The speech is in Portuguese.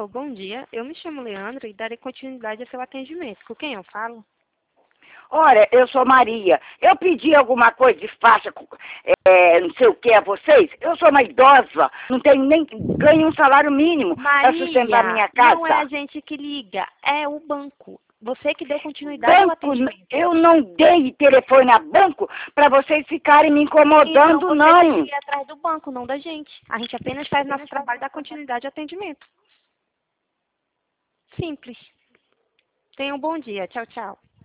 Alô, bom dia. Eu me chamo Leandro e darei continuidade ao seu atendimento. Com quem eu falo? Olha, eu sou Maria. Eu pedi alguma coisa de faixa, não sei o que a vocês. Eu sou uma idosa, não tenho nem ganho um salário mínimo para sustentar Maria, minha não é a casa. gente que liga, é o banco. Você que deu continuidade ao Banco, atendimento. eu não dei telefone a banco para vocês ficarem me Então incomodando, você tem que não. ir atrás do banco, não da gente. A gente apenas faz nosso trabalho da continuidade ao atendimento. Simples. Tenha um bom dia. Tchau, tchau.